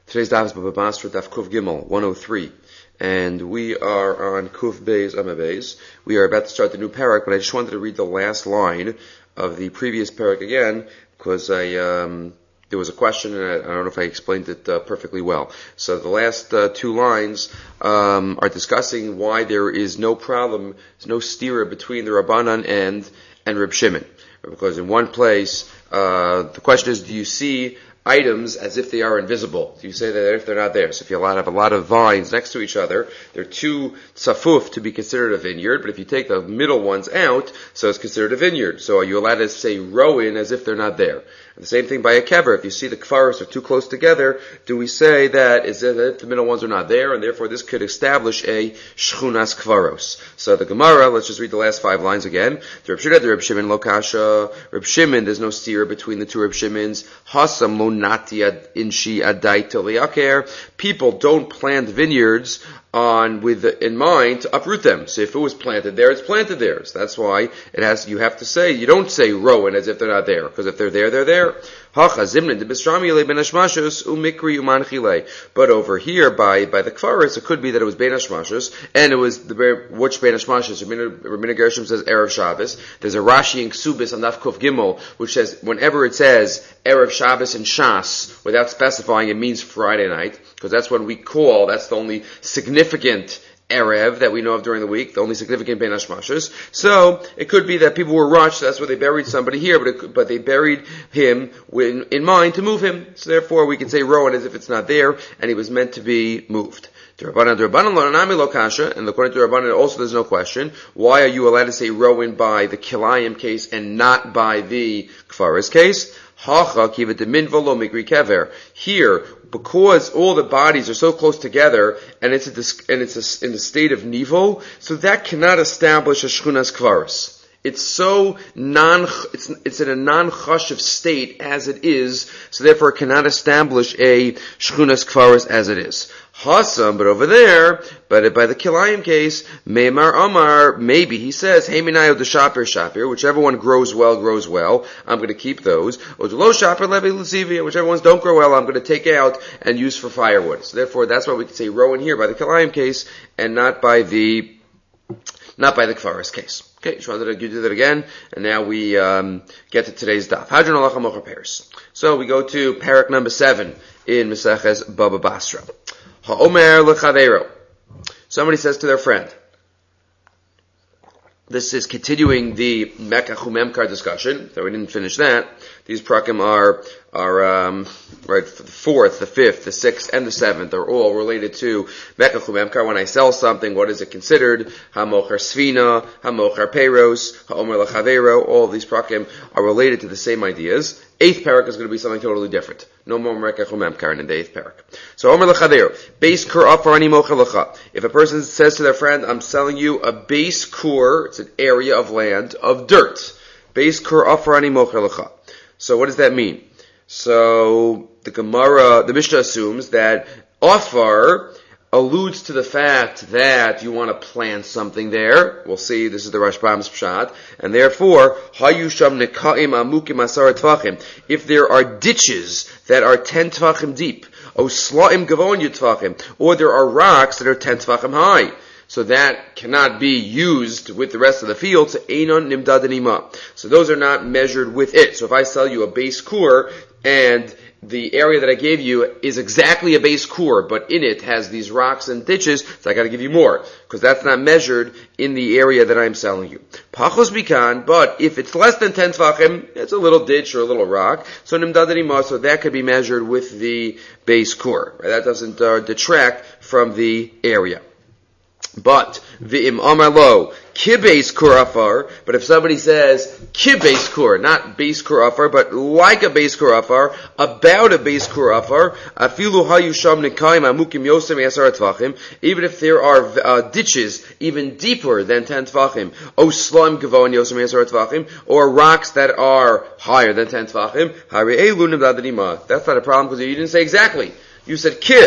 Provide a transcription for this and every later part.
Today's daf is Baba Basra, daf Kuf Gimel, 103. And we are on Kuf Beis Amabeis. We are about to start the new parak, but I just wanted to read the last line of the previous parak again, because there was a question, and I don't know if I explained it perfectly well. So the last two lines are discussing why there is no problem, there's no stira between the Rabbanan and Reb Shimon. Because in one place, the question is, do you see items as if they are invisible? Do you say that if they're not there? So if you have a lot of vines next to each other, they're too tzafuf to be considered a vineyard, but if you take the middle ones out, so it's considered a vineyard. So are you allowed to say rowan as if they're not there? And the same thing by a kever. If you see the kfaros are too close together, do we say that as if the middle ones are not there, and therefore this could establish a shchunas kfaros? So the Gemara, let's just read the last 5 lines again. The Reb Shimon lo kasha. Reb Shimon, there's no steer between the two Reb Shimons. Hasam lo nati inshi adai toliaker. People don't plant vineyards in mind to uproot them. So if it was planted there, it's planted there. So that's why you have to say, you don't say rowan as if they're not there, because if they're there, they're there. But over here, by the Kfaris, it could be that it was Bein Hashmashos, and it was which Bein Hashmashos? Rabbeinu Gershom says Erev Shabbos. There's a Rashi in Ksubis on Daf Kuf Gimel, which says, whenever it says Erev Shabbos and Shas, without specifying, it means Friday night, because that's what we call, that's the only significant Erev that we know of during the week, the only significant Bein Hashmashos. So it could be that people were rushed, that's why they buried somebody here, but they buried him in mind to move him. So therefore we can say rowan as if it's not there, and he was meant to be moved. And according to Rabbanan also there's no question. Why are you allowed to say rowan by the Kilayim case and not by the Kfaris case? Here, because all the bodies are so close together, and it's in the state of nivo, so that cannot establish a shchunas kvaris. It's in a non-chashiv state as it is, so therefore it cannot establish a shchunas kvaris as it is. Hasam, but over there, but by the Kilayim case, Meimar Amar, maybe he says, Heiminayo de Shapir, whichever one grows well, I'm going to keep those. Odelo Shapir Levi Luzivia, whichever ones don't grow well, I'm going to take out and use for firewood. So therefore, that's why we can say rowan here by the Kilayim case, and not by the Kfaris case. Okay, just wanted to do that again, and now we get to today's daf. Hadron Halacha Mocher Peres. So we go to parak number 7 in Meseches Baba Basra. Ha'omer l'chaveiro. Somebody says to their friend. This is continuing the Mekach Umemkar discussion, so we didn't finish that. These prakim are right, the 4th, the 5th, the 6th, and the 7th are all related to Mekach Umemkar. When I sell something, what is it considered? Hamochar Svina, Hamochar Peiros, Ha'omer l'chaveiro. All of these prakim are related to the same ideas. 8th parak is going to be something totally different. No more Mekach Umemkar in the 8th parak. So Omer l'chaveiro, base kur afar ani mocher lecha. If a person says to their friend, I'm selling you a base kur, it's an area of land, of dirt. Base kur afar ani mocher lecha. So what does that mean? So the Mishnah assumes that afar alludes to the fact that you want to plant something there. We'll see, this is the Rashbam's pshat. And therefore, hayusham nekaim amukim asar tvachim. If there are ditches that are 10 tvachim deep, o slaim gavon tvachim, or there are rocks that are 10 tvachim high, so that cannot be used with the rest of the field. So einon nimdad anima. So those are not measured with it. So if I sell you a base kur, and the area that I gave you is exactly a base kur, but in it has these rocks and ditches, so I gotta give you more, because that's not measured in the area that I'm selling you. Pachos bikan, but if it's less than 10 tvachim, it's a little ditch or a little rock, so nimdadanima, so that could be measured with the base kur. Right? That doesn't detract from the area. But v'im amar lo kibes kur afar. But if somebody says kibes kur, not base kur afar, but like a base kur afar, about a base kur afar, afilu hayu sham nekaim amukim yosem yasar tvachim. Even if there are ditches even deeper than 10 tvachim, o slaim gavon yosem yasar tvachim, or rocks that are higher than 10 tvachim, hari elu nimdad. That's not a problem because you didn't say exactly. You said ki.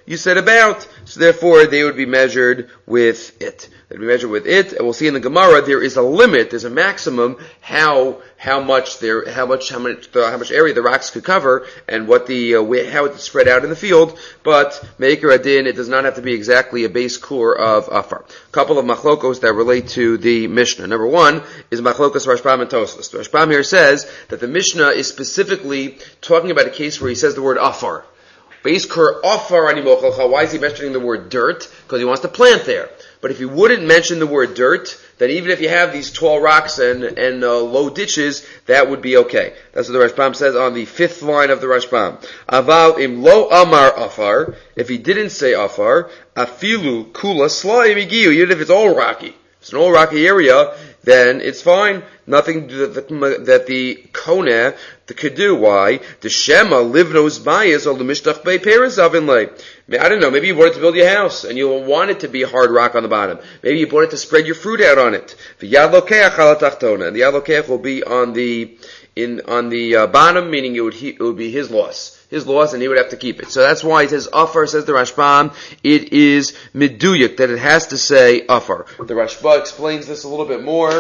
you said about. So therefore, they would be measured with it. They'd be measured with it, and we'll see in the Gemara there is a limit, there's a maximum how much area the rocks could cover, and what how it's spread out in the field. But Meikar Adin, it does not have to be exactly a base core of Afar. A couple of machlokos that relate to the Mishnah. Number one is machlokos Rashbam and Tosfos. Rashbam here says that the Mishnah is specifically talking about a case where he says the word Afar. Base core Afar Animochalcha. Why is he mentioning the word dirt? Because he wants to plant there. But if you wouldn't mention the word dirt, then even if you have these tall rocks and low ditches, that would be okay. That's what the Rashbam says on the 5th line of the Rashbam. Aval im lo amar afar, if he didn't say afar, afilu kula slaim igiu, even if it's all rocky. If it's an all rocky area, then it's fine. Nothing that the koneh could do. Why? The shema livnos bayis or the mishtach bay peres avinlay. I don't know, maybe you wanted to build your house, and you want it to be hard rock on the bottom. Maybe you wanted to spread your fruit out on it. The yad lokeach ala tachtona, and the yad lokeach will be on the bottom, meaning it would be his loss. His loss, and he would have to keep it. So that's why it says Afar, says the Rashbam, it is miduyik, that it has to say Afar. The Rashba explains this a little bit more.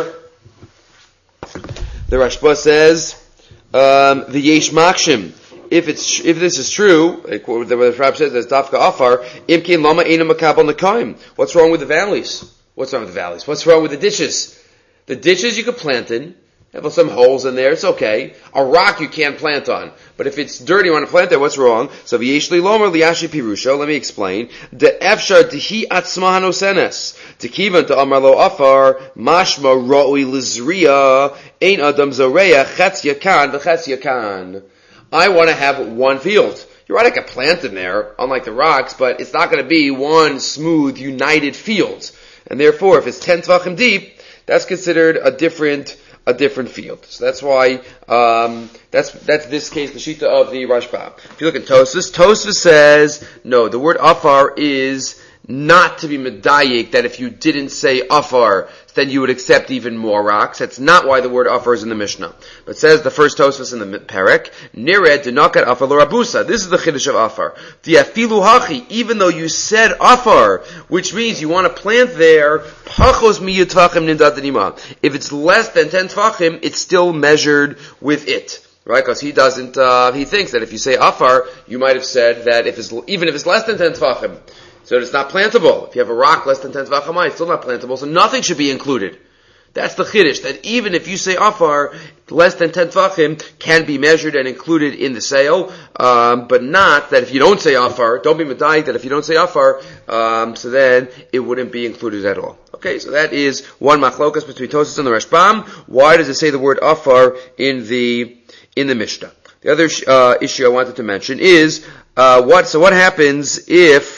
The Rashba says, the Yesh Makshim, if this is true, the Rashba says that's Dafka Afar, Imkin Lama Eina Makabal Nakaim. What's wrong with the valleys? What's wrong with the ditches? The ditches you could plant in, have some holes in there, it's okay. A rock you can't plant on. But if it's dirty, you want to plant there, what's wrong? So v'yeshli lomer liyashi pirusha, let me explain. De efshar dehi atzma hanosenes. Tekivan to amar lo afar, mashma ra'ui lizriya, ein adam zoreya, chetz yakan, v'chetz yakan. I want to have one field. You're right, I could plant in there, unlike the rocks, but it's not going to be one smooth, united field. And therefore, if it's 10 tvachim deep, that's considered a different field. So that's why, that's this case, the Shita of the Rashbam. If you look at Tosfos says, no, the word Afar is not to be medayik, that if you didn't say Afar, then you would accept even more rocks. That's not why the word Afar is in the Mishnah. But it says the first Tosfos in the Perek, Nired dinakat Afar l'Rabusa. This is the Chiddush of Afar. The afilu hachi, even though you said Afar, which means you want to plant there, pachos mi yutfachim nindad denima. If it's less than 10 tfachim, it's still measured with it. Right? Because he thinks that if you say Afar, you might have said that even if it's less than 10 tfachim, so it's not plantable. If you have a rock less than 10 tvachim, it's still not plantable, so nothing should be included. That's the chiddush, that even if you say Afar, less than 10 tvachim can be measured and included in the sale, but not that if you don't say Afar, don't be medayik that if you don't say Afar, so then it wouldn't be included at all. Okay, so that is one machlokas between Tosfos and the Rashbam. Why does it say the word Afar in the Mishnah? The other issue I wanted to mention is, what happens if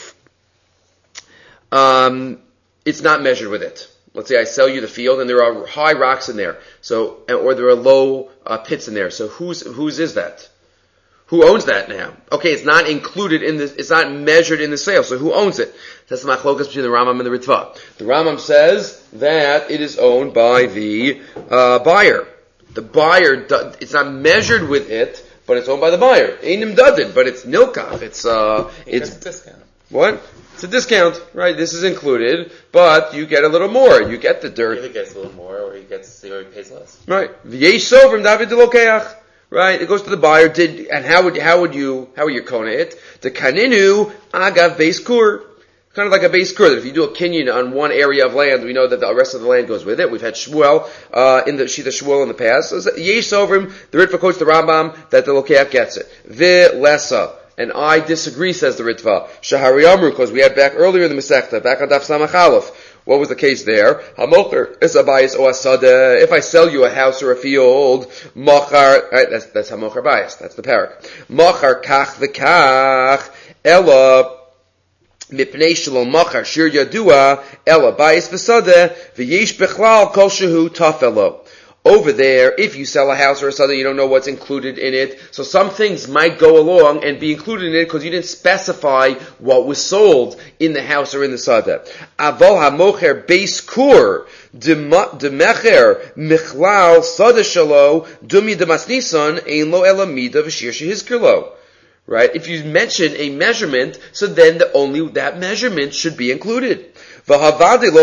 it's not measured with it. Let's say I sell you the field and there are high rocks in there, or there are low pits in there. So whose is that? Who owns that now? Okay, it's not included in this. It's not measured in the sale. So who owns it? That's the machlokas between the Rambam and the Ritva. The Rambam says that it is owned by the buyer. The buyer, it's not measured with it, but it's owned by the buyer. Einim dadin, but it's nilkach. It's a discount. What? It's a discount, right? This is included, but you get a little more. You get the dirt. Either gets a little more, or he pays less. Right. V'yesh sovrim David delokeach. Right. It goes to the buyer. How would you kona it? The kaninu agav base kur. Kind of like a base kur. That if you do a kinyan on one area of land, we know that the rest of the land goes with it. We've had Shmuel in the Shita Shmuel in the past. So yesh sovrim. The Ritva quotes the Rambam that the lokeach gets it. V'lesa. And I disagree, says the Ritva. Shahari Amru, because we had back earlier in the Masechta, back on Daf Samach Aleph. What was the case there? Hamocher is abayis o asada. If I sell you a house or a field, machar, right, that's hamocher bayis. That's the parak. Machar kach v'kach, ella, mipnei shalom machar shir yadua, ella bayis v'sada, v'yesh bechlal kol shehu tafelo. Over there, if you sell a house or a sada, you don't know what's included in it. So some things might go along and be included in it because you didn't specify what was sold in the house or in the sada. Avol hamocher beis kur demecher michlal sada shalo dumi demasnisan ein lo elamida v'shir shehizkirlo. right? If you mention a measurement, so then only that measurement should be included. So if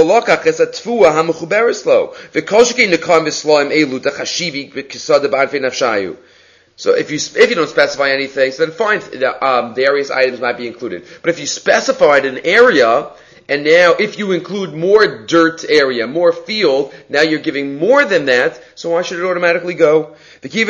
you don't specify anything, so then fine, various items might be included. But if you specified an area, and now if you include more dirt area, more field, now you're giving more than that, so why should it automatically go? No, it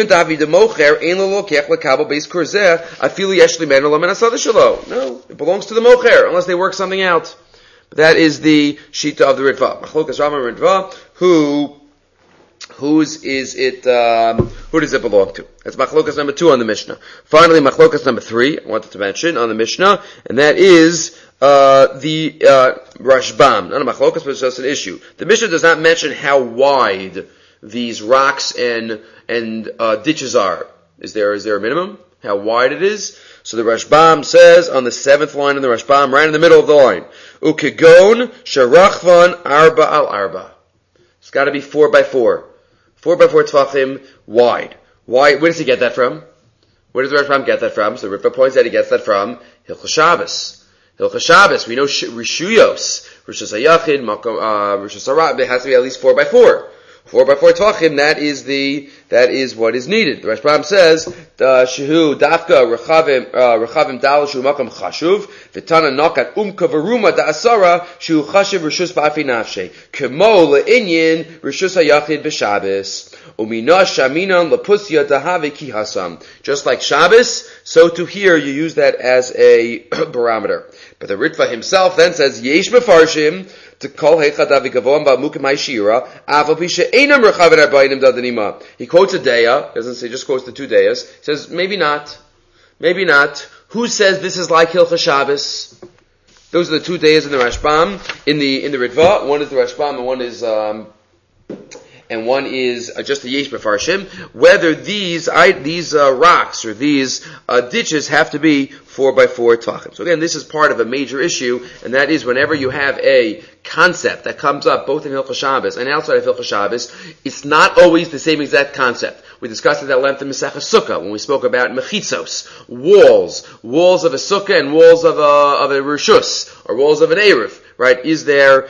belongs to the mocher, unless they work something out. But that is the shita of the Ritva. Machlokas Rama Ritva, who does it belong to? That's Machlokas number 2 on the Mishnah. Finally, Machlokas number 3, I wanted to mention on the Mishnah, and that is the Rashbam. Not a Machlokas, but it's just an issue. The Mishnah does not mention how wide these rocks and ditches are. Is there a minimum? How wide it is? So the Rashbam says on the 7th line in the Rashbam, right in the middle of the line, Ukegon sharachvan arba al arba. It's got to be 4 by 4. 4 by 4 tefachim wide. Why? Where does he get that from? Where does the Rashbam get that from? So the Ritva points out he gets that from Hilchos Shabbos. Hilchos Shabbos, we know Rishuyos, Rishus HaYachid, Rishus HaRab, it has to be at least 4 by 4. 4 by 4 tvachim, that is what is needed. The Rashbam says, Shehu dafka rechavim dal shu makam chashuv, v'tana nakat kavaruma da'asara shu chashuv rishus ba'afi nafshe, kemo le'inyin rishus ha'yachid b'Shabbos, umina shaminan lepusya dahave ki hasam. Just like Shabbos, so to here you use that as a barometer. But the Ritva himself then says, Yesh mefarshim, to call heichad avigavon ba'mukim ha'shira, aval pisha einam rechavin arba'im dadanima. He quotes a deya, doesn't say, just quotes the 2 deyas, says, maybe not. Who says this is like Hilchos Shabbos? Those are the 2 deyas in the Rashbam, in the Ritva. One is the Rashbam, and one is just the Yesh Mefarshim, whether these rocks or these ditches have to be 4 by 4 tvachim. So again, this is part of a major issue, and that is whenever you have a concept that comes up both in Hilchos Shabbos and outside of Hilchos Shabbos, it's not always the same exact concept. We discussed it at length in Masechah Sukkah when we spoke about mechitzos, walls of a sukkah and walls of a rishus or walls of an eruv. Right? Is there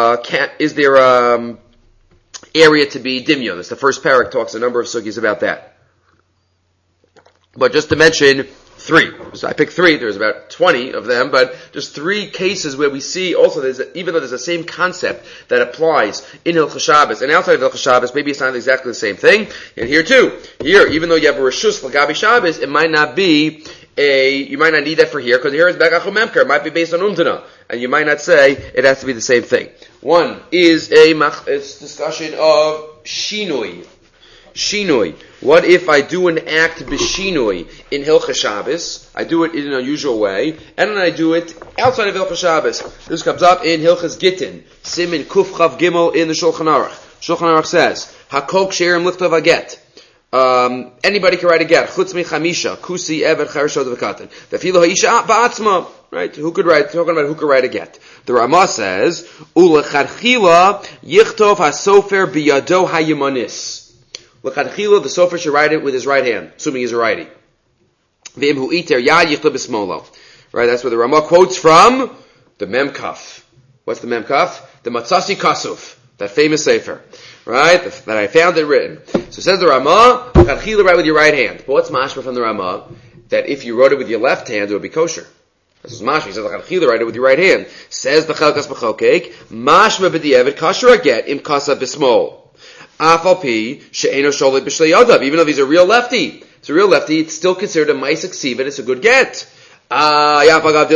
area to be dimyon? That's the first parak talks a number of sugis about that. But just to mention 3. So I picked 3. There's about 20 of them, but just 3 cases where we see also even though there's the same concept that applies in Hilchos Shabbos and outside of Hilchos Shabbos, maybe it's not exactly the same thing. And here too. Here, even though you have a reshus l'gabi Shabbos, it might not be you might not need that for here, because here is Begach Memker. It might be based on Umtana. And you might not say it has to be the same thing. One is it's discussion of Shinui. What if I do an act b'shinui in Hilchos Shabbos? I do it in an unusual way, and then I do it outside of Hilchos Shabbos. This comes up in Hilchos Gittin, Simin Kuf Chav Gimel in the Shulchan Aruch. Shulchan Aruch says, Hakok Sherim Lichtov Aget. Anybody can write a get. Chutz mi chamisha, kusi eved chershot v'katan. V'filo ha'isha ba'atzma. Right? Who could write? Talking about who could write a get. The Ramah says, Ulechadchila yichtov hasofer biyado hayimanis. L'chadchila, the sofer should write it with his right hand, assuming he's a righty. V'im hu iter yad yichtov b'smolo. Right? That's where the Ramah quotes from the Memkaf. What's the Memkaf? The Matzasi Kasuf, that famous sefer. Right? That I found it written. So says the Ramah, Chadchila write with your right hand. But what's mashma from the Ramah? That if you wrote it with your left hand, it would be kosher. This is mashma. He says, Chadchila write it with your right hand. Says the Chelkas B'chokek, mashma b'di'evet kasher aget im kasa b'smol. Afal pi she'eno sholet b'shlei yadav. Even though he's a real lefty, it's still considered a ma'aseh ksiv, and it's a good get. What about by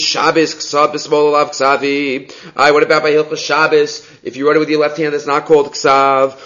Hilchos Shabbos? If you write it with your left hand, that's not called ksav.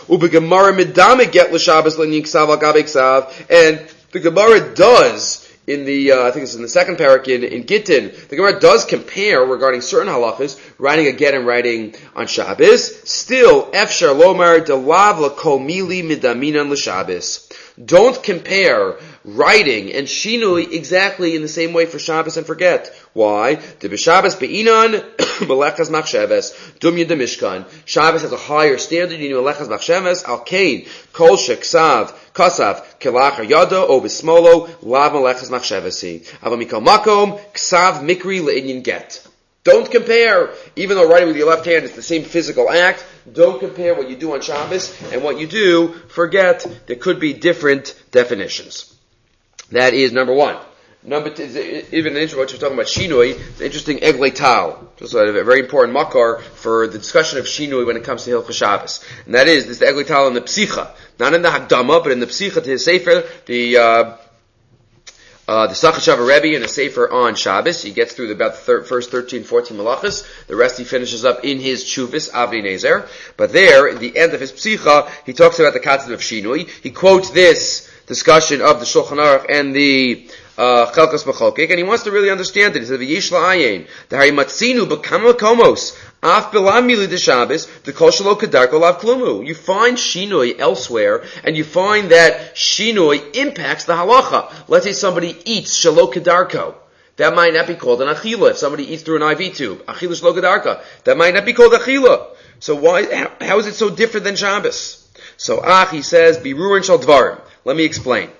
And the Gemara does in the I think it's in the second parak in Gittin. The Gemara does compare regarding certain halachas, writing a get and writing on Shabbos. Still, efshar lomar delav lakol mili midaminan l'Shabbos. Don't compare writing and shinui exactly in the same way for Shabbos and forget. Why? The b'Shabbos be'inan Melechas Machsheves, Dumya de Mishkan. Shabbos has a higher standard in Melechas Machsheves, Al Kain, Kol Sheksav, Kasav, Kelachar Yado, O Bismolo, Lav Melechas Machshevesi. Avamikal Makom, Ksav Mikri Le'inyan Get. Don't compare, even though writing with your left hand is the same physical act, don't compare what you do on Shabbos and what you do, forget, there could be different definitions. That is number one. Number two, even in intro, what you're talking about Shinui, it's interesting Eglei Tal. Just a very important makar for the discussion of Shinui when it comes to Hilchos Shabbos. And that is, this is the Eglei Tal in the Psicha. Not in the Hakdama, but in the Psicha to his Sefer, the Sachashava Rebbe in a Sefer on Shabbos. He gets through about the first 13, 14 malachas. The rest he finishes up in his Chuvis, Avnei Nezer. But there, at the end of his Psicha, he talks about the concept of Shinui. He quotes this discussion of the Shulchan Aruch and the Chelkas B'Cholkik, and he wants to really understand it. He says, "V'yish la'ayin, d'hari matzinu b'kama komos, af b'lam mili d'Shabbos, d'kol shelo kedarko lav klumu." You find Shinui elsewhere, and you find that Shinui impacts the halacha. Let's say somebody eats shelo kedarko. That might not be called an achila. If somebody eats through an IV tube, achila shelo kedarka, that might not be called achila. So how is it so different than Shabbos? So he says, "Birurin shel dvarim." Let me explain.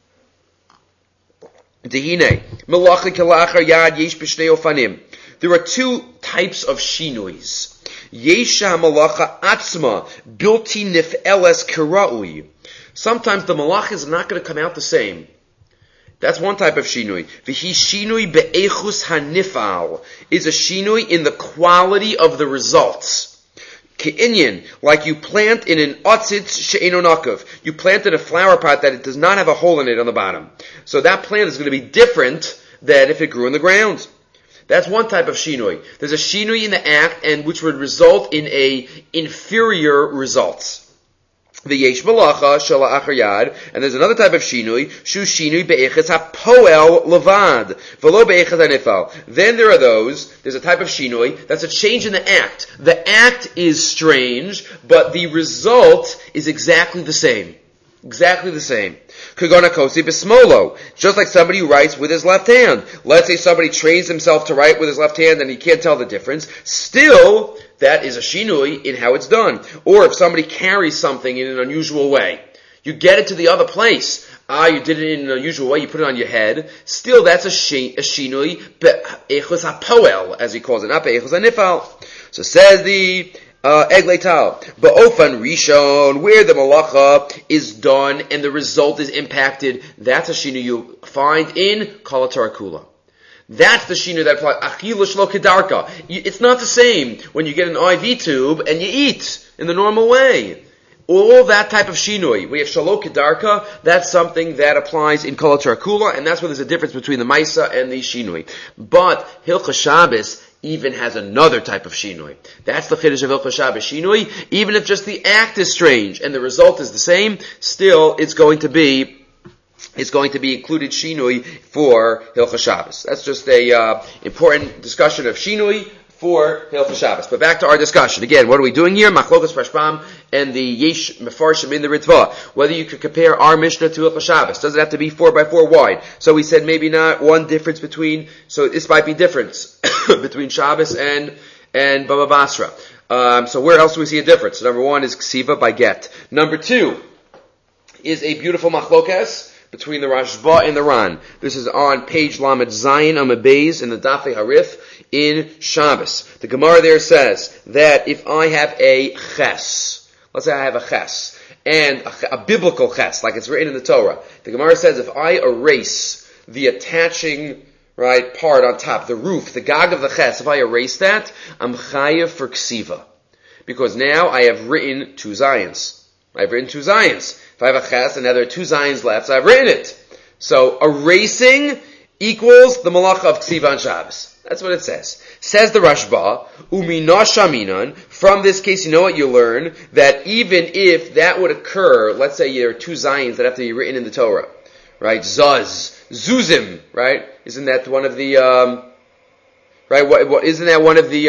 There are two types of shinuis. Yesha malacha atzma bilti nif'eles karaui. Sometimes the malach is not going to come out the same. That's one type of shinui. V'hi shinui be'echus hanifal is a shinui in the quality of the results. Ke'inyan, like you plant in an otzitz she'eno nakav. You plant in a flower pot that it does not have a hole in it on the bottom. So that plant is going to be different than if it grew in the ground. That's one type of shinui. There's a shinui in the act and which would result in a inferior results. The yesh malacha shala achar yad, and there's another type of shinui, shu shinui be'echetz hapoel levad, v'lo be'echetz hanifal. Then there's a type of shinui that's a change in the act. The act is strange, but the result is exactly the same. Exactly the same. Kagona kosi bismolo. Just like somebody who writes with his left hand. Let's say somebody trains himself to write with his left hand and he can't tell the difference. Still, that is a shinui in how it's done. Or if somebody carries something in an unusual way. You get it to the other place. You did it in an unusual way, you put it on your head. Still, that's a shinui, be'echus hapoel, as he calls it, not be'echus hanifal. So says the Eglei Tal, ba'ofan rishon, where the malacha is done and the result is impacted, that's a shinu you find in Kol HaTorah Kula. That's the shinu that applies, achila shelo kedarka. It's not the same when you get an IV tube and you eat in the normal way. All that type of shinui, we have shelo kedarka, that's something that applies in Kol HaTorah Kula, and that's where there's a difference between the Maisa and the shinui. But Hilchos Shabbos even has another type of shinui. That's the chiddush of Hilchos Shabbos shinui. Even if just the act is strange and the result is the same, still it's going to be included shinui for Hilchos Shabbos. That's just a important discussion of shinui for Hilchos Shabbos. But back to our discussion. Again, what are we doing here? Machlokas Rashbam and the Yesh Mefarshim in the Ritva. Whether you could compare our Mishnah to Hilchos Shabbos. Does it have to be 4x4 wide? So we said maybe not one difference between, so this might be difference between Shabbos and Baba Basra. So where else do we see a difference? So number one is Ksiva by get. Number two is a beautiful Machlokas between the Rashba and the Ran. This is on page Lamed Zayin Amud Beis in the Dafei Harif in Shabbos. The Gemara there says that if I have a ches, let's say I have a ches, and a biblical ches, like it's written in the Torah, the Gemara says if I erase the attaching part on top, the roof, the gag of the ches, if I erase that, I'm chayav for ksiva. Because now I have written two zayins. I've written two zayins. If I have a ches and now there are two zayins left, so I've written it. So erasing equals the malacha of ksiva on Shabbos. That's what it says. Says the Rashba, umina shaminan. From this case, you know what you learn? That even if that would occur, let's say there are two zayins that have to be written in the Torah, right? Zuz, zuzim, right? Isn't that one of the right? Isn't that one of the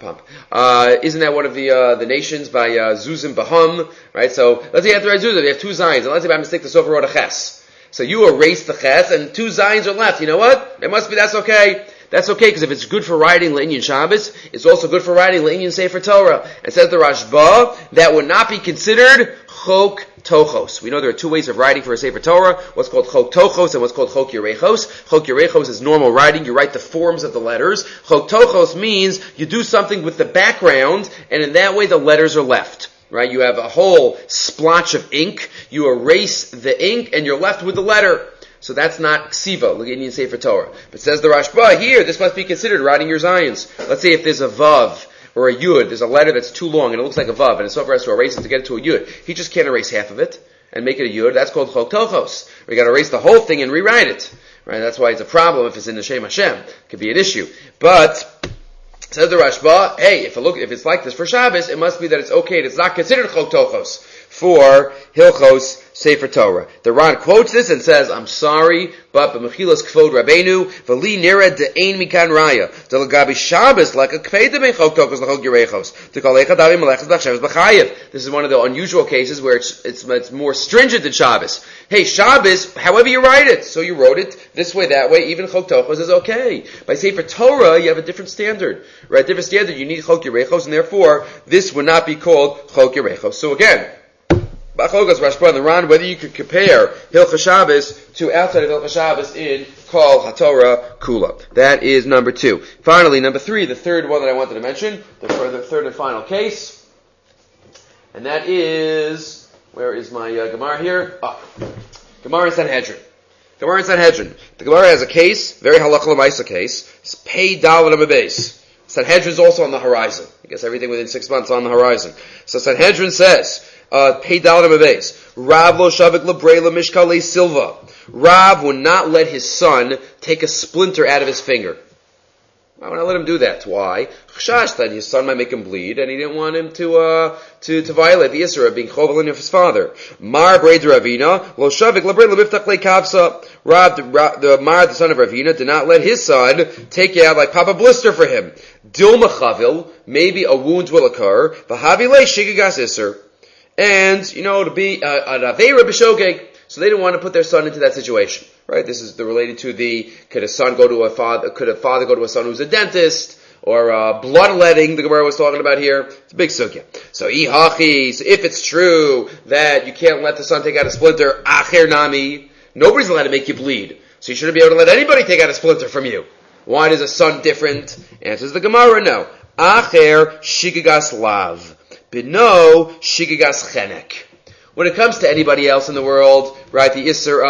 isn't that one of the nations by Zuzim Baham, right? So let's say you have to write Zuzim. They have two zayins, and let's say by mistake the Sofer wrote a ches. So you erase the ches, and two zayins are left. You know what? That's okay. That's okay, because if it's good for writing Le'inyan Shabbos, it's also good for writing Le'inyan Sefer Torah. And says the Rashba, that would not be considered Chok Tochos. We know there are two ways of writing for a Sefer Torah, what's called Chok Tochos and what's called Chok Yerechos. Chok Yerechos is normal writing, you write the forms of the letters. Chok Tochos means you do something with the background, and in that way the letters are left. Right? You have a whole splotch of ink, you erase the ink, and you're left with the letter. So that's not ksiva, Le'inyan Sefer Torah. But says the Rashba, here, this must be considered writing your Zions. Let's say if there's a vav, or a yud, there's a letter that's too long, and it looks like a vav, and a sofer has to erase it to get it to a yud. He just can't erase half of it, and make it a yud. That's called chok tochos. We gotta erase the whole thing and rewrite it. Right? That's why it's a problem if it's in the Shem Hashem. It could be an issue. But, says the Rashba, hey, if it's like this for Shabbos, it must be that it's okay. It's not considered chok tochos for Hilchos Sefer Torah. The Ran quotes this and says, I'm sorry, but b'mechilas k'vod Rabbeinu, v'li nira de'ein mikan raya, delagabi Shabbos like a k'veda ben chok tochos l'chok yerechos, t'kalecha davi melechas b'chshavos b'chayev. This is one of the unusual cases where it's more stringent than Shabbos. Hey, Shabbos, however you write it, so you wrote it this way, that way, even chok tochos is okay. By Sefer Torah, you have a different standard. Right? Different standard, you need chok yerechos, and therefore, this would not be called chok yerechos. So again, B'achlokas Rashba and the Ran, whether you could compare Hilchos Shabbos to outside of Hilchos Shabbos in Kol HaTorah Kula. That is number 2. Finally, number 3, the third one that I wanted to mention, the third and final case, and that is, where is my Gemara here? Gemara in Sanhedrin. Gemara in Sanhedrin. The Gemara has a case, very halacha l'maisa case. It's Pei Daled Amabes. Sanhedrin is also on the horizon. I guess everything within 6 months on the horizon. So Sanhedrin says, Pei Daled Amabes. Rav lo shavik lebrei mishkale silva. Rav would not let his son take a splinter out of his finger. Why would I let him do that? Why? Chashash, that his son might make him bleed, and he didn't want him to violate the Isra of being chovelin of his father. Mar breid Ravina, lo shavik lebrei lemiftach lekavsa. Rav, the son of Ravina, did not let his son take out, like, pop a blister for him. Dilma chavil, maybe a wound will occur. V'havile shigigas Isser. And, to be an Aveira b'shogeg. So they didn't want to put their son into that situation. Right? This is related to could a father go to a son who's a dentist, or bloodletting, the Gemara was talking about here. It's a big sugya. So if it's true that you can't let the son take out a splinter, acher nami, nobody's allowed to make you bleed. So you shouldn't be able to let anybody take out a splinter from you. Why is a son different? Answers the Gemara, no. Acher shigigas lav. Bino shigigas chenek. When it comes to anybody else in the world, right, the Isser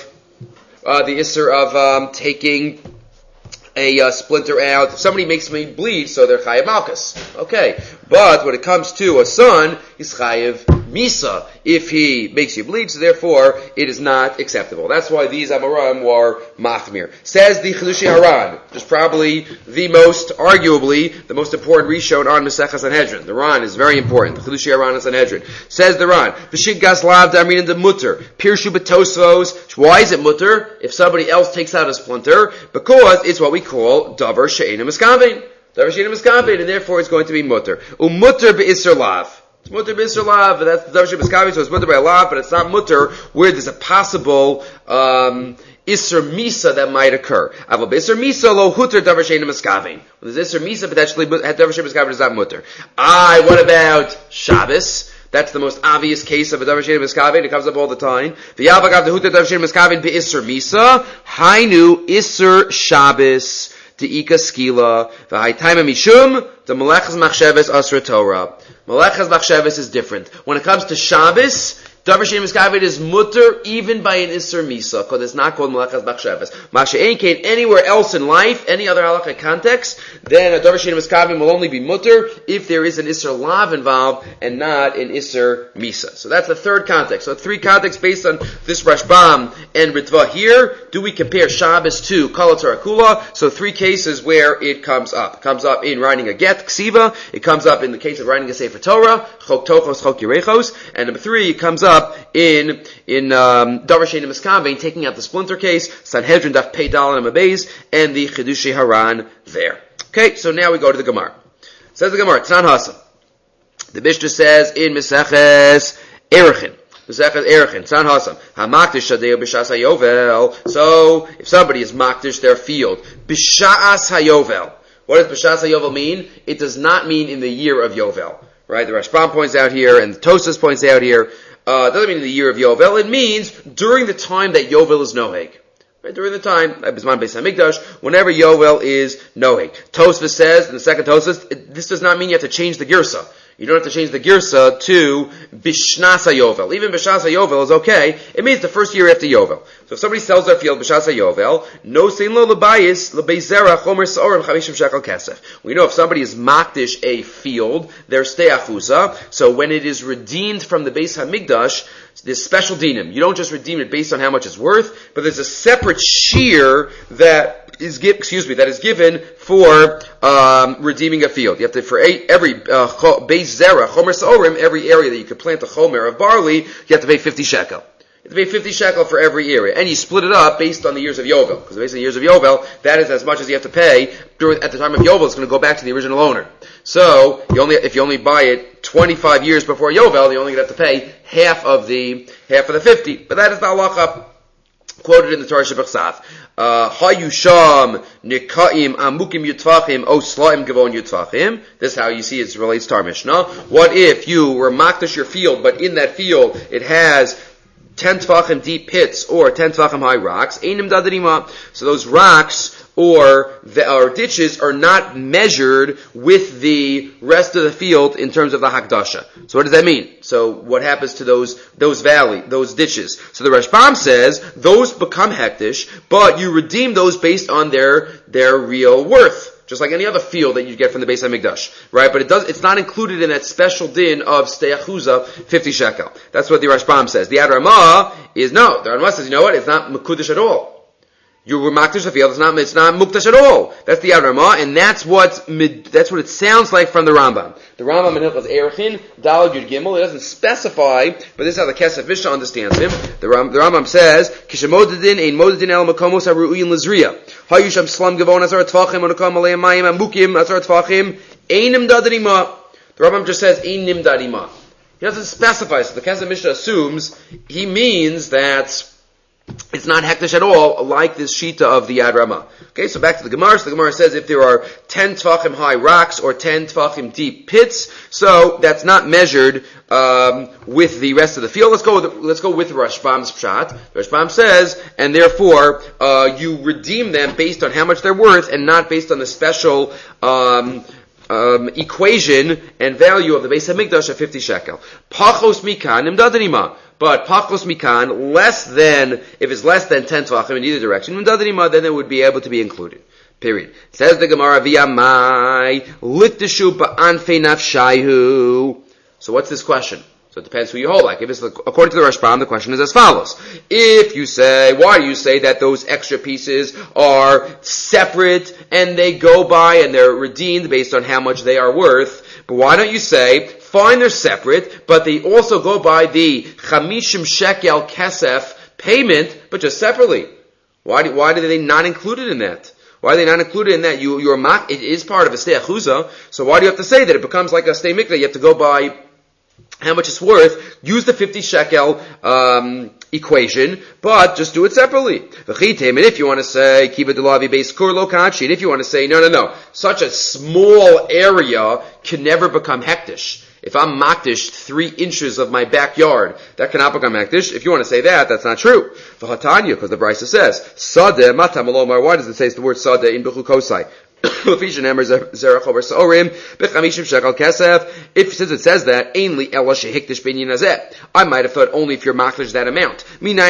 of taking a splinter out, if somebody makes me bleed, so they're chayav malchus. Okay. But when it comes to a son, he's chayav misa if he makes you bleed, so therefore it is not acceptable. That's why these Amoraim were machmir. Says the Chidushei Haran, which is probably arguably the most important rishon on Masechah Sanhedrin. The Ran is very important. The Chidushei Haran and Sanhedrin. Says the Ran, V'shiggas lav damin the mutter, pirshu betosvos. Why is it mutter if somebody else takes out a splinter? Because it's what we call davar she'ena miskavein. Davar she'ena miskavein, and therefore it's going to be mutter. Mutter be'isser lav. It's mutter b'isser lav, that's the davar she'ena miskavein, so it's mutter by a lav, but it's not mutter where there's a possible Isser Misa that might occur. Aval Isser Misa lo huter davar she'ena miskavein. When there's Isser Misa, potentially davar she'ena miskavein is not mutter. What about Shabbos? That's the most obvious case of a davar she'ena miskavein. It comes up all the time. V'yavagav the huter davar she'ena miskavein be'isser Misa. Hainu Isser Shabbos de'ika skila. V'haytaima mishum the melechas machsheves asra Torah. Melechas machsheves is different. When it comes to Shabbos, davar she'ena miskavein is mutter even by an Isser Misa, because it's not called Melechas Machsheves. Masha'ein kain anywhere else in life, any other halachic context, then a davar she'ena miskavein will only be mutter if there is an Isser Lav involved and not an Isser Misa. So that's the third context. So 3 contexts based on this Rashbam and Ritva here. Do we compare Shabbos to Kol HaTorah Kula? So 3 cases where it comes up. It comes up in writing a get, ksiva. It comes up in the case of writing a Sefer Torah, Chok Tochos, Chok Yerechos. And number 3, it comes up in davar she'ena miskavein, taking out the splinter case, Sanhedrin daf Pei Daled Amabes, and the Chidushei Haran there. Okay, so now we go to the Gemara. Says the Gemara, Tnan Hasa. The Mishnah says in Meseches Erechim, So, if somebody is makdish their field, b'sha'as hayovel. What does b'sha'as hayovel mean? It does not mean in the year of Yovel. Right? The Rashbam points out here, and the Tosas points out here, it doesn't mean in the year of Yovel. It means during the time that Yovel is noheg. Right? During the time, Bisman Beis HaMikdash, whenever Yovel is noheg. Tosfos says, in the second Tosfos, this does not mean you have to change the girsa. You don't have to change the girsa to Bishnas HaYovel. Even Bishnas HaYovel is okay. It means the first year after Yovel. So if somebody sells their field Bishnas HaYovel, no sein lo lebayis lebeizera chomer sa'orim 50 shekel kesef. We know if somebody is makdish a field, they're steachusa. So when it is redeemed from the Beis HaMikdash, there's special dinim. You don't just redeem it based on how much it's worth, but there's a separate shear that is given for redeeming a field. You have to, for every beis zera chomer sa'orim, every area that you could plant a chomer of barley, you have to pay 50 shekel. You have to pay 50 shekel for every area, and you split it up based on the years of Yovel, because based on the years of Yovel, that is as much as you have to pay at the time of Yovel. It's going to go back to the original owner. So if you only buy it 25 years before Yovel, you only have to pay half of the 50. But that is the halacha quoted in the Torah Shebachsav. Hayusham nikaim amukim yutvachim o slaim gavon yutvachim. This is how you see it relates to our Mishnah. What if you were makdash your field, but in that field it has 10 tvachim deep pits or 10 tvachim high rocks? Einim dadarima. So those rocks or ditches are not measured with the rest of the field in terms of the hakdasha. So what does that mean? So what happens to those ditches? So the Rashbam says those become hektish, but you redeem those based on their real worth. Just like any other field that you get from the Beis HaMikdash, right? But it's not included in that special din of steachuza 50 shekel. That's what the Rashbam says. The Ad Ramah is no. The Ad Ramah says, you know what? It's not mekudesh at all. You were makdash the field. It's not mukdash at all. That's the Ad Ramah, and that's what it sounds like from the Rambam. The Rambam in Hilchos Erechin Daled Yud Gimel. It doesn't specify, but this is how the Kesef Mishnah understands him. The Rambam says, "Kishamodedin ein modedin el makomos haru'uyin lezriya. Hayusham slam gavon azar tvachim onakam aleim mayim amukim azar tvachim einim dadarima." The Rambam just says einim dadarima. He doesn't specify. So the Kesef Mishnah assumes he means that it's not hektish at all, like this shita of the Ad Ramah. Okay, so back to the Gemara. So the Gemara says if there are 10 tvachim high rocks or 10 tvachim deep pits, so that's not measured with the rest of the field. Let's go with Rashbam's pshat. The Rashbam says, and therefore you redeem them based on how much they're worth, and not based on the special equation and value of the Beis HaMikdash of 50 shekel. Pachos mikan imdadanima. But pachos mikan, if it's less than 10 tvachim in either direction, imdadanima, then it would be able to be included. Period. Says the Gemara, v'yamai likteshu ba'anfei nafshayhu. So what's this question? So it depends who you hold like. If it's according to the Rashbam, the question is as follows. Why do you say that those extra pieces are separate and they go by and they're redeemed based on how much they are worth? But why don't you say, fine, they're separate, but they also go by the 50 shekel kesef payment, but just separately? Why do they not include it in that? Why are they not included in that? It is part of a steachuza, so why do you have to say that it becomes like a stei mikveh? You have to go by how much it's worth, use the 50 shekel equation, but just do it separately. And if you want to say, if you want to say, no, such a small area can never become hektish. If I'm makdish 3 inches of my backyard, that cannot become hektish. If you want to say that, that's not true. Because the Brisa says, sadeh matam alomar. Why does it say the word sadeh in Bechuk Kosai? If since it says that, I might have thought only if you're makdish that amount.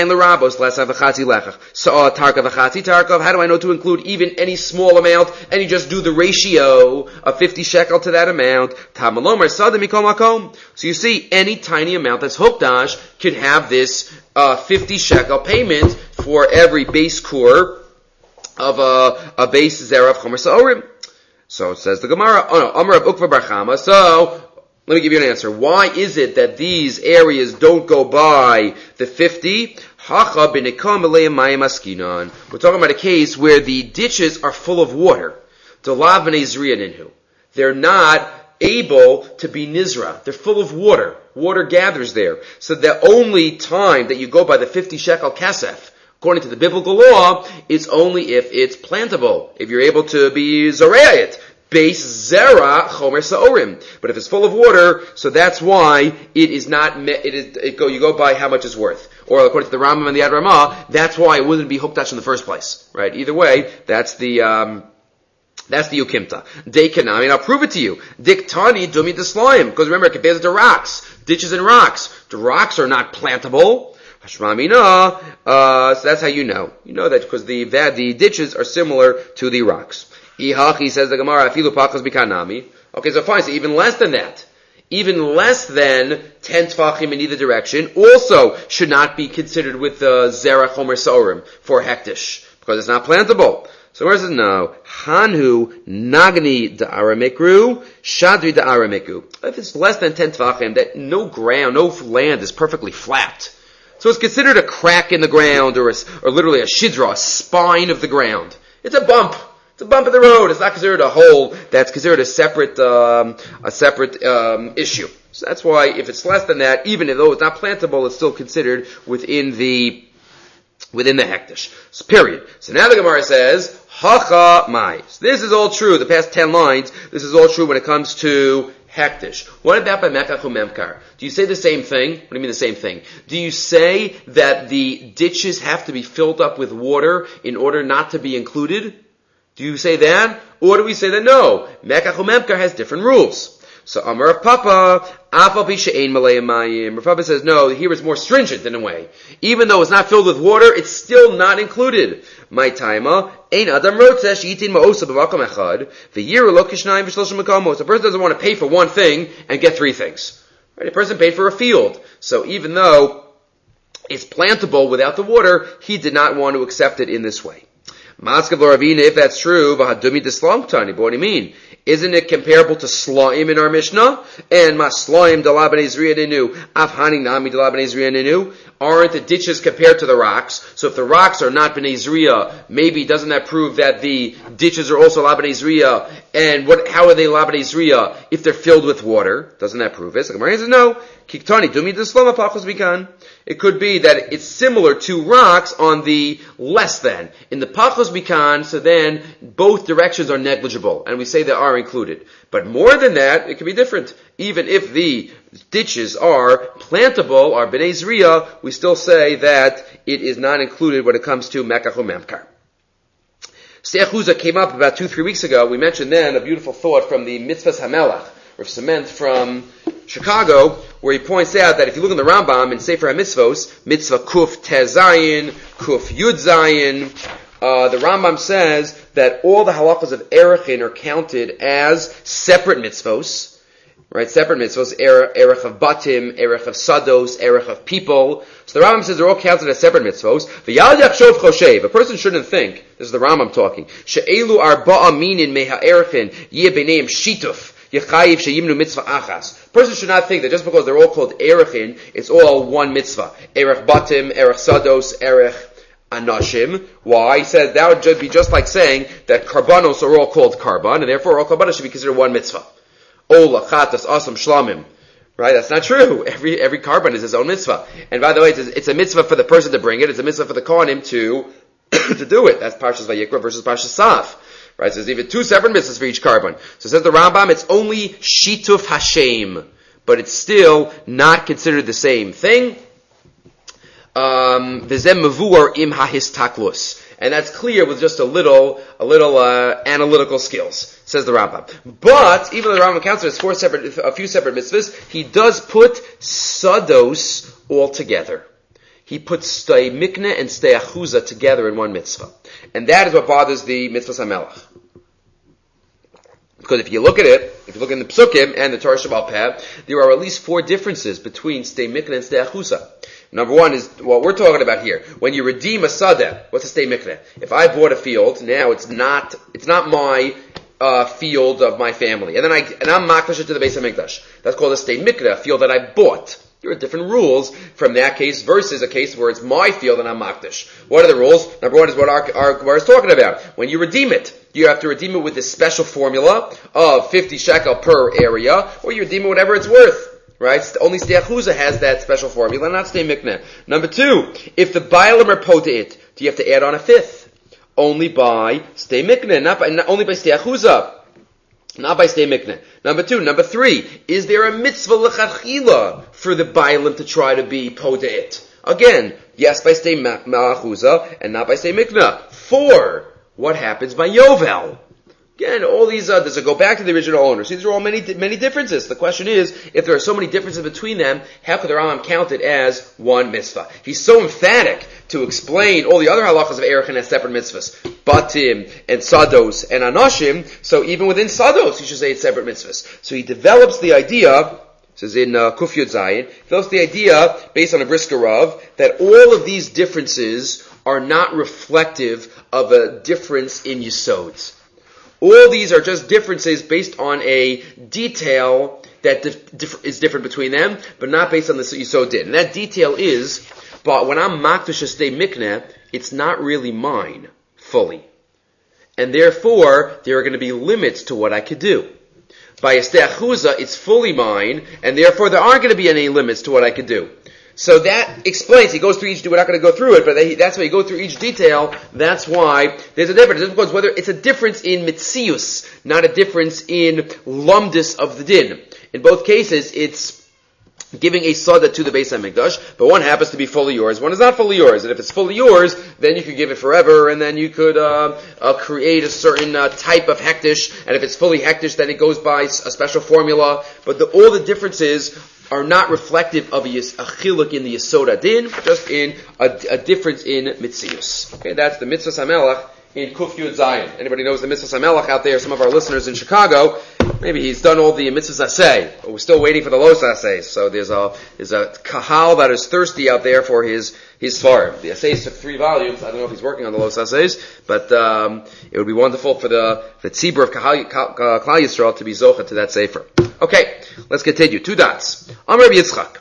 How do I know to include even any small amount, and you just do the ratio of 50 shekel to that amount? So you see, any tiny amount that's hukdash could have this 50 shekel payment for every base core of a base zera of chomer sa'orim. So it says the Gemara, Amar of Ukva bar Chama. So let me give you an answer. Why is it that these areas don't go by the 50? Hacha b'nekam elei mayim askinan. We're talking about a case where the ditches are full of water. Dolav b'nei zriya ninhu. They're not able to be nizra. They're full of water. Water gathers there. So the only time that you go by the 50 shekel kasef, according to the biblical law, is only if it's plantable. If you're able to be zoreah it. Base zera chomer saorim. But if it's full of water, so that's why it is not, you go by how much it's worth. Or according to the Rambam and the Ad Ramah, that's why it wouldn't be hukdash in the first place. Right? Either way, that's the Ukimta. Dekanami, and I'll prove it to you. Diktani dumi deslaim. Because remember, it compares it to rocks. Ditches and rocks. The rocks are not plantable. Hashmamina, so that's how you know. You know that because the ditches are similar to the rocks. Ihachi, says the Gemara, afilu pachas bikanami. Okay, so fine, so even less than that. Even less than 10 tfachim in either direction also should not be considered with zera chomer saorim for hektish. Because it's not plantable. So where says no? Hanhu nagni da'aramikru, shadri da'aramikru. If it's less than 10 tvachim, that no ground, no land is perfectly flat. So it's considered a crack in the ground, or literally a shidra, a spine of the ground. It's a bump. It's a bump in the road. It's not considered a hole. That's considered a separate issue. So that's why if it's less than that, even though it's not plantable, it's still considered within the hektish. So period. So now the Gemara says, Hacha mai. So this is all true. The past 10 lines, this is all true when it comes to hektish. What about by mekach umemkar? Do you say the same thing? What do you mean the same thing? Do you say that the ditches have to be filled up with water in order not to be included? Do you say that? Or do we say that no? Mekach umemkar has different rules. So Amar Papa, Afal Pi She'ein Malei Mayim. Rav Papa says no, here it's more stringent in a way. Even though it's not filled with water, it's still not included. My taima, Ein Adam Rotzeh She'itin Ma'osa B'Makom Echad, V'Yira Lo Kishnayim V'Shloshim Makomos. A person doesn't want to pay for one thing and get 3 things. Right? A person paid for a field. So even though it's plantable without the water, he did not want to accept it in this way. Maskav Ravina, if that's true, V'Hadumi D'Slam Tani. But what do you mean? Isn't it comparable to Slaim in our Mishnah? And Maslaim Dala B'nei Zriya Nenu, Afhani Nami Dala B'nei Zriya Nenu. Aren't the ditches compared to the rocks? So if the rocks are not B'nei Zriya, maybe doesn't that prove that the ditches are also La B'nei Zriya? And how are they La B'nei Zriya if they're filled with water? Doesn't that prove it? So Gemara says no. Kiktani Dumi D'Slama Pachos Bikan. It could be that it's similar to rocks on the less than. In the Pachos Bikan, so then both directions are negligible, and we say they are included. But more than that, it can be different. Even if the ditches are plantable, are B'nei Zriya, we still say that it is not included when it comes to Mekach u'Memkar. Se'achuza came up about 2-3 weeks ago. We mentioned then a beautiful thought from the Mitzvahs HaMelech, Rav Cement from Chicago, where he points out that if you look in the Rambam in Sefer HaMitzvos, Mitzvah Kuf Tezayin, Kuf Yud Zayin, the Rambam says that all the halachas of Erechin are counted as separate mitzvos, right? Separate mitzvos, Erech of Batim, Erech of Sados, Erech of people. So the Rambam says they're all counted as separate mitzvos. V'yal yachshov choshev, a person shouldn't think, this is the Rambam talking, she'elu arba'a minin meha Erechin, yeh b'neim shituf. Person should not think that just because they're all called Erechin, it's all one mitzvah. Erech Batim, Erech Sados, Erech Anashim. Why? He said that would be just like saying that Karbanos are all called Karban, and therefore all Karbanos should be considered one mitzvah. Ola, Chatas, Asam, Shlamim. Right? That's not true. Every Karban is his own mitzvah. And by the way, it's a mitzvah for the person to bring it, it's a mitzvah for the Kohanim to do it. That's Parshas Vayikra versus Parshas Saf. Right, so there's even 2 separate mitzvahs for each carbon. So says the Rambam, it's only Shituf Hashem, but it's still not considered the same thing. V'zem mevuar im hahistaklus, and that's clear with just a little analytical skills, says the Rambam. But even though the Rambam counts it as a few separate mitzvahs, he does put sados all together. He puts stay mikne and stay achuza together in one mitzvah. And that is what bothers the Mitzvahs HaMelech. Because if you look at it, if you look in the Psukim and the Torah Shabbat Peh, there are at least 4 differences between stay mikne and stay achuza. Number 1 is what we're talking about here. When you redeem a sadeh, what's a stay mikne? If I bought a field, now it's not my field of my family. And I'm makdash it to the Beis HaMikdash. That's called a stay mikne, a field that I bought. There are different rules from that case versus a case where it's my field and I'm makdish. What are the rules? Number one is what our Gemara is talking about. When you redeem it, you have to redeem it with this special formula of 50 shekel per area, or you redeem it whatever it's worth. Right? Only Stei Achuza has that special formula, not Stei Mikneh. Number two, if the Bailam are poteit, do you have to add on a fifth? Only by Stei Mikneh, not only by Stei Achuza. Not by Stei Mikneh. Number three, is there a mitzvah l'chadchila for the Bailam to try to be poteit? Again, yes by Stei Achuza and not by Stei Mikneh. 4, what happens by Yovel? Again, all these does it go back to the original owner? See, these are all many differences. The question is, if there are so many differences between them, how could the Rambam count it as one mitzvah? He's so emphatic to explain all the other halachas of Erechin as separate mitzvahs, Batim and Sados and Anashim. So even within Sados, he should say it's separate mitzvahs. So he develops the idea. This is in Kuf Yud Zayin. Develops the idea based on a Brisker Rav that all of these differences are not reflective of a difference in Yisods. All these are just differences based on a detail that is different between them, but not based on the Yisod din. And that detail is, but when I'm makdish Stei Mikneh, it's not really mine fully. And therefore, there are going to be limits to what I could do. By a Stei Achuza, it's fully mine, and therefore there aren't going to be any limits to what I could do. So that explains, he goes through each, we're not going to go through it, but that's why you go through each detail, that's why there's a difference. It's because whether it's a difference in mitzius, not a difference in lumdus of the din. In both cases, it's giving a sada to the Beis HaMikdash, but one happens to be fully yours, one is not fully yours, and if it's fully yours, then you could give it forever, and then you could create a certain type of hektish, and if it's fully hektish, then it goes by a special formula, but all the differences are not reflective of a chiluk in the Yesod Adin, just in a difference in mitzius. Okay, that's the Mitzvah Samelach in Kuf Yud Zayin. Anybody knows the Mitzvah Samelach out there? Some of our listeners in Chicago, maybe he's done all the Mitzvahs Aseh, but we're still waiting for the Los Aseh. So there's a kahal that is thirsty out there for his Svarim. The Asehs took 3 volumes. I don't know if he's working on the Los Asehs, but it would be wonderful for the Tzibur of Klal Yisrael to be zocha to that sefer. Okay, let's continue. 2 dots. Amar Rabbi Yitzchak.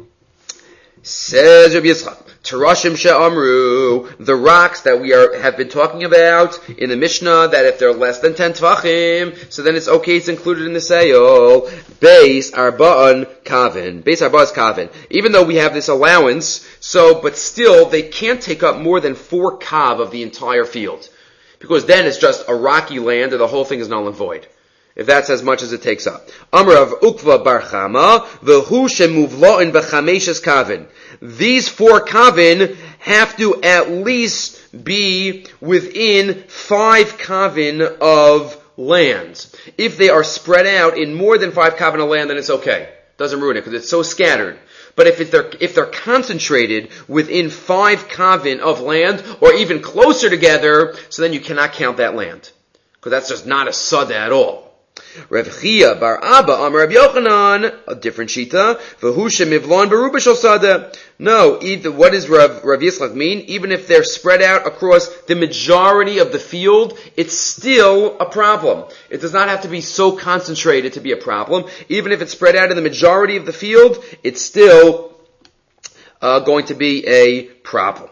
Says Rabbi Yitzchak, Terashim she'amru, the rocks that we have been talking about in the Mishnah, that if they're less than 10 tvachim, so then it's okay, it's included in the sale. Beis arba'an kavin. Beis arba'as kavin. Even though we have this allowance, but still, they can't take up more than 4 kav of the entire field. Because then it's just a rocky land and the whole thing is null and void. If that's as much as it takes up. Amrav Ukva Bar Chama, v'hu shemuvla'in b'chameshes kavin. These 4 kavin have to at least be within 5 kavin of land. If they are spread out in more than 5 kavin of land, then it's okay. Doesn't ruin it because it's so scattered. But if they're concentrated within 5 kavin of land, or even closer together, so then you cannot count that land. Because that's just not a sada at all. Rav Chia bar Abba Amar Rabbi Yochanan, a different shita. V'hu shemivlon beruba shel sada. No, what does Rav Yitzchak mean? Even if they're spread out across the majority of the field, it's still a problem. It does not have to be so concentrated to be a problem. Even if it's spread out in the majority of the field, it's still going to be a problem.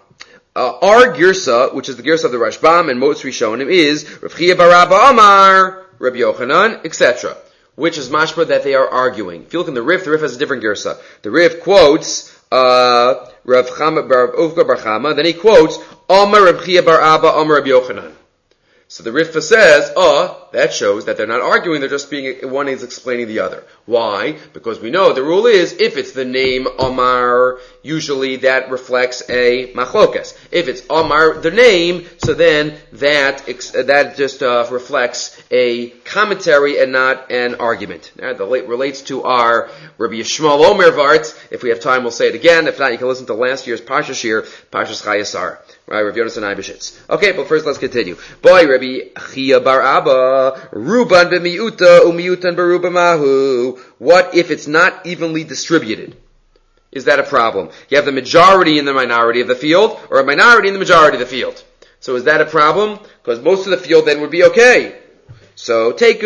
Our girsa, which is the girsa of the Rashbam and most Rishonim, is Rav Chia bar Abba Amar Rabbi Yochanan, etc. Which is mashma that they are arguing. If you look in the Rif has a different girsa. The Rif quotes Rav Chama bar Uvga bar Chama, then he quotes Amar Rav Chia bar Abba Amar Rabbi Yochanan. So the Rif says, that shows that they're not arguing, they're just one is explaining the other. Why? Because we know the rule is, if it's the name Amar, usually that reflects a machlokas. If it's Amar, the name, so then that just reflects a commentary and not an argument. That relates to our Rabbi Yishmael Omer Vart. If we have time, we'll say it again. If not, you can listen to last year's Parsha Shir, Parshas Chayesar. Right, Rav Yonasan Eibeshitz. Okay, but first let's continue. Boy, Rabbi Chia bar Abba, Ruban b'miuta umiutan beruba mahu. What if it's not evenly distributed? Is that a problem? You have the majority in the minority of the field, or a minority in the majority of the field. So is that a problem? Because most of the field then would be okay. So, Teku.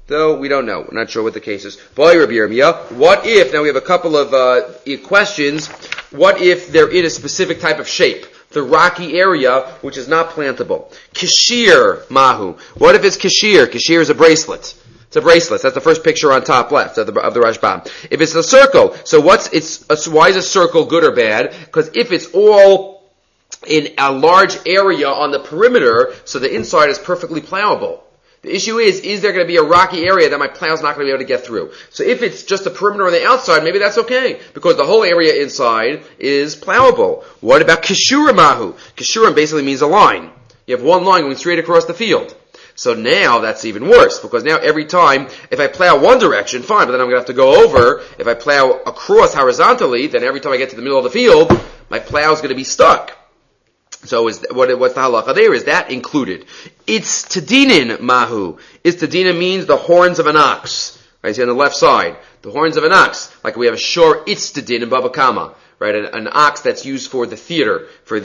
though we don't know. We're not sure what the case is. What if, now we have a couple of questions, what if they're in a specific type of shape? The rocky area, which is not plantable. Kashir mahu. What if it's kashir? Kashir is a bracelet. It's a bracelet. That's the first picture on top left of the Rashbam. If it's a circle, so why is a circle good or bad? Because if it's all in a large area on the perimeter, so the inside is perfectly plowable. The issue is there going to be a rocky area that my plow's not going to be able to get through? So if it's just a perimeter on the outside, maybe that's okay, because the whole area inside is plowable. What about Kishura Mahu? Kishurim basically means a line. You have one line going straight across the field. So now that's even worse, because now every time, if I plow one direction, fine, but then I'm going to have to go over. If I plow across horizontally, then every time I get to the middle of the field, my plow's going to be stuck. So what's the halacha there? Is that included? It's tadinin mahu. It's tadinin means the horns of an ox. Right, see on the left side. The horns of an ox. Like we have a shor it's tadin in Baba Kama. Right, an ox that's used for the theater, for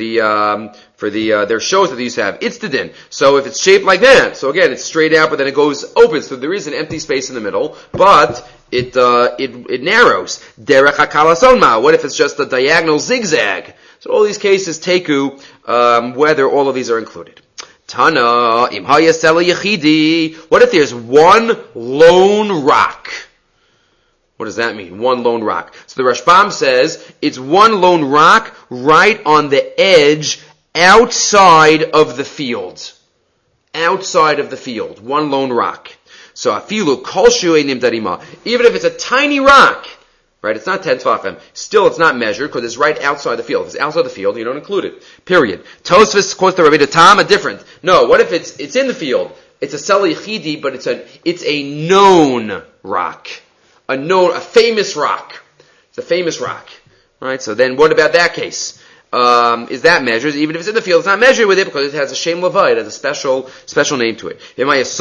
their shows that they used to have. It's tadin. So if it's shaped like that, so again, it's straight out, but then it goes open, so there is an empty space in the middle, but it narrows. Derech hakalason ma. What if it's just a diagonal zigzag? So all these cases, teku, whether all of these are included. Tana, im hayasela yechidi. What if there's one lone rock? What does that mean? One lone rock. So the Rashbam says, it's one lone rock right on the edge outside of the field. Outside of the field. One lone rock. So afilu kolshu einim darima. Even if it's a tiny rock, right, it's not 10 tefachim. Still, it's not measured because it's right outside the field. If it's outside the field, you don't include it. Period. Tosfos quotes the Rabbi Tam, different. No, what if it's in the field? It's a sela yechidi, but it's a known rock. A famous rock. It's a famous rock. Right? So then what about that case? Is that measured? Even if it's in the field, it's not measured with it because it has a shem levai. It has a special name to it.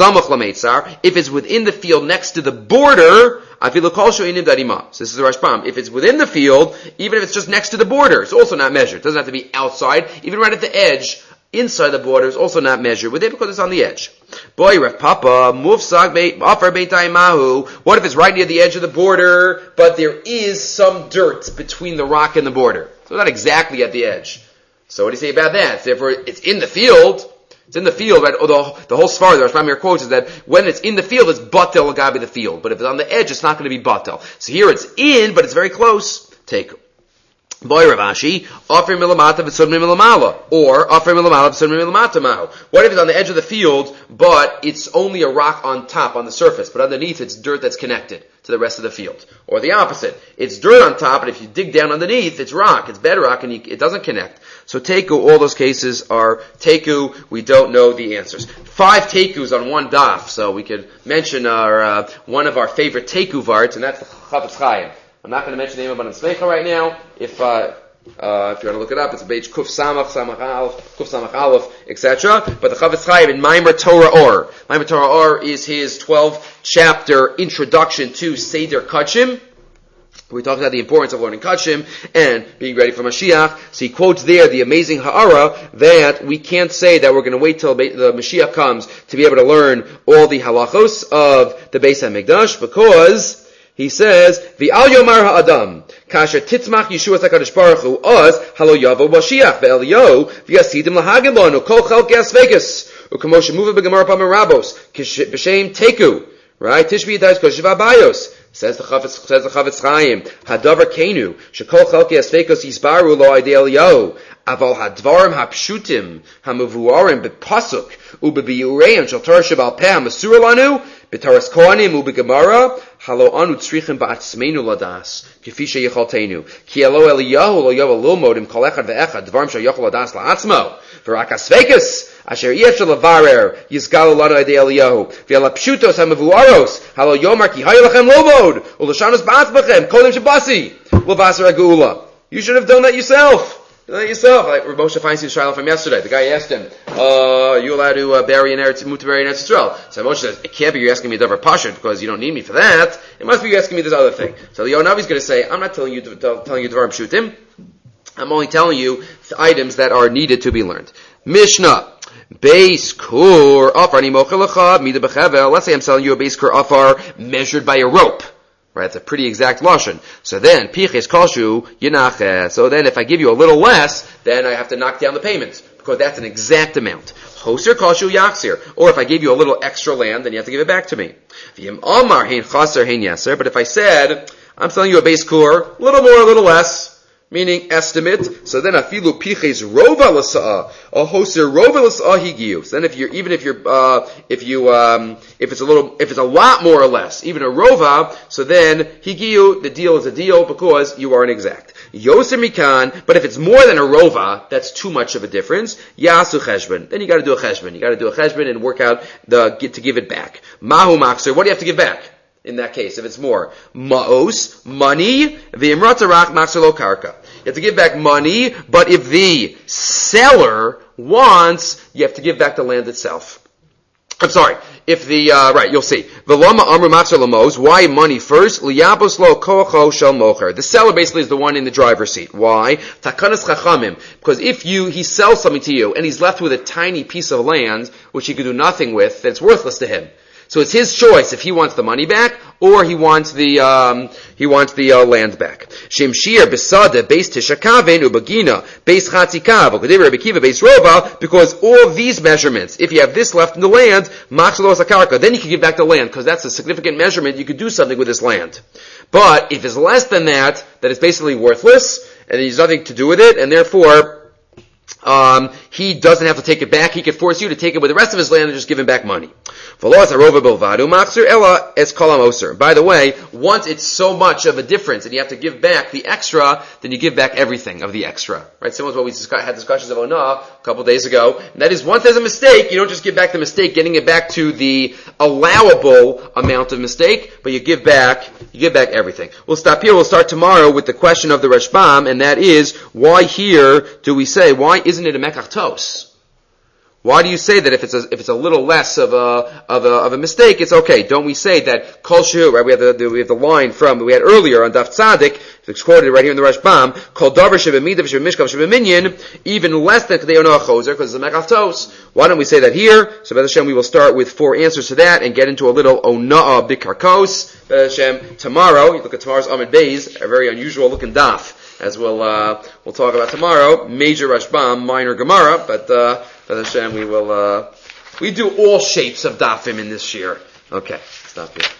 If it's within the field next to the border, so this is the Rashbam. If it's within the field, even if it's just next to the border, it's also not measured. It doesn't have to be outside. Even right at the edge, inside the border, is also not measured with it because it's on the edge. Boy, Ref Papa, what if it's right near the edge of the border, but there is some dirt between the rock and the border? So not exactly at the edge. So what do you say about that? Therefore, it's in the field. It's in the field, right? The whole Svar, the Rashbam here quotes is that when it's in the field, it's batel agabi the field. But if it's on the edge, it's not going to be batel. So here it's in, but it's very close. Take. Boy Ravashi, offer milamata v'sud milamala, or offer milamala v'sud milamata mahu. What if it's on the edge of the field, but it's only a rock on top, on the surface, but underneath it's dirt that's connected to the rest of the field? Or the opposite. It's dirt on top, and if you dig down underneath, it's rock, it's bedrock, and it doesn't connect. So teku, all those cases are teku, we don't know the answers. 5 tekus on one daf, so we could mention our, one of our favorite teku varts, and that's the Chafetz Chaim. I'm not going to mention the name of Banan Smecha right now. If you want to look it up, it's a page Kuf Samach Aleph, etc. But the Chafetz Chaim in Maimer Torah Or. Maimer Torah Or is his 12-chapter introduction to Seder Kachim. We talked about the importance of learning Kachim and being ready for Mashiach. So he quotes there the amazing Ha'ara that we can't say that we're going to wait till the Mashiach comes to be able to learn all the halachos of the Beis HaMikdash, because he says, "V'al yomar ha'adam kasher titzmach Yeshua HaKadosh Baruch Hu oz halo yavo Mashiach ve'Eliyahu v'yasidim lahagid lanu kol chelkei asvegas u'kamo shemuva b'gemara pamerabos b'shem teku." Right? Tishbi yadayis kol shiva bayos. Says the Chafetz Chaim, Hadavar Kenu, Shekol Chalkei Asveikos Yisbaru Lo Idei Eliyahu, Aval Hadvarim Hapshutim, Hamuvuarim B'Pasuk, U'B'Biureim Shel Torah Shebal Peh Hamasur Lanu, B'Taras Kohanim U'B'Gemara, Halo Anu Tzrichim Ba'atzmeinu Ladas, Kefi Sheyichalteinu, Ki Elo Eliyahu Lo Yovel Lilmod Kol Echad Ve'echad, Dvarim Sheyochel Ladas La'atzmo, V'Rak Asveikos, Asher Yefshel Lavarer, Yizgalu Lanu Idei Eliyahu, V'Yala Pshutos Hamuvuaros, Halo Yomar Ki Hayolachem Lomod, Ulashanos Ba'atzbachem, Kodim Shabasi, Lavasar Agula. You should have done that yourself. Like Moshe Feinstein Shiloh from yesterday. The guy asked him, you allowed to bury in Eretz Yisrael? So Moshe says, it can't be you're asking me a davar pashut because you don't need me for that. It must be you're asking me this other thing. So the Yonavi's going to say, I'm not telling you davar pshutim. I'm only telling you items that are needed to be learned. Mishnah. Base kur afar ni mochelacha mida bechevel. Let's say I'm selling you a base kur afar measured by a rope. Right, it's a pretty exact lashon. So then, piches kalshu yinache. So then, if I give you a little less, then I have to knock down the payment because that's an exact amount. Hoser kalshu yaksir. Or if I gave you a little extra land, then you have to give it back to me. V'yim amar hein chaser hein yaser. But if I said I'm selling you a base kur, a little more, a little less, meaning estimate. So then afilu piches rova l'sa'a, a hoser rova l'sa'a higiu. So then if it's a lot more or less, even a rova, so then higiu, the deal is a deal because you are an exact. Yoser mikan, but if it's more than a rova, that's too much of a difference. Yasu cheshbon. Then you gotta do a cheshbon. You gotta do a cheshbon and work out to give it back. Mahu makser, what do you have to give back? In that case, if it's more. Ma'os, money, v'imratarach maksalo karka. You have to give back money, but if the seller wants, you have to give back the land itself. I'm sorry, if the, right, you'll see. V'loma amru maksalo why money first? Liyabos lo kocho shel mocher. The seller basically is the one in the driver's seat. Why? Takanas chachamim. Because if he sells something to you, and he's left with a tiny piece of land, which he could do nothing with, then it's worthless to him. So it's his choice if he wants the money back or he wants the land back. Shemshir besada base tishakaven ubagina base chatzikav ukadiver bekiva base rova, because all these measurements, if you have this left in the land, maxlos akarka, then you can give back the land because that's a significant measurement. You could do something with this land. But if it's less than that, then it's basically worthless and there's nothing to do with it, and therefore he doesn't have to take it back. He could force you to take it with the rest of his land and just give him back money. By the way, once it's so much of a difference and you have to give back the extra, then you give back everything of the extra. Right? Similar to what we had discussions of Onah a couple days ago. And that is, once there's a mistake, you don't just give back the mistake, getting it back to the allowable amount of mistake, but you give back everything. We'll stop here. We'll start tomorrow with the question of the Rashbam, and that is, why here do we say, why isn't it a mekach tos? Why do you say that if it's a little less of a mistake, it's okay? Don't we say that kol shehu, right? We have the line from we had earlier on Daf Tzadik, it's quoted right here in the Rashbam, kol davar shebemidah shebemishkav shebeminyan, even less than kadei ono achozer, because it's a mekach tos. Why don't we say that here? So B'ez Hashem, we will start with 4 answers to that and get into a little ona'ah bikarkos. B'ez Hashem, tomorrow, you look at tomorrow's Amid Beis, a very unusual looking daf, as we'll talk about tomorrow. Major Rashbam, minor Gemara, but B'ez Hashem, we do all shapes of dafim in this year. Okay, stop here.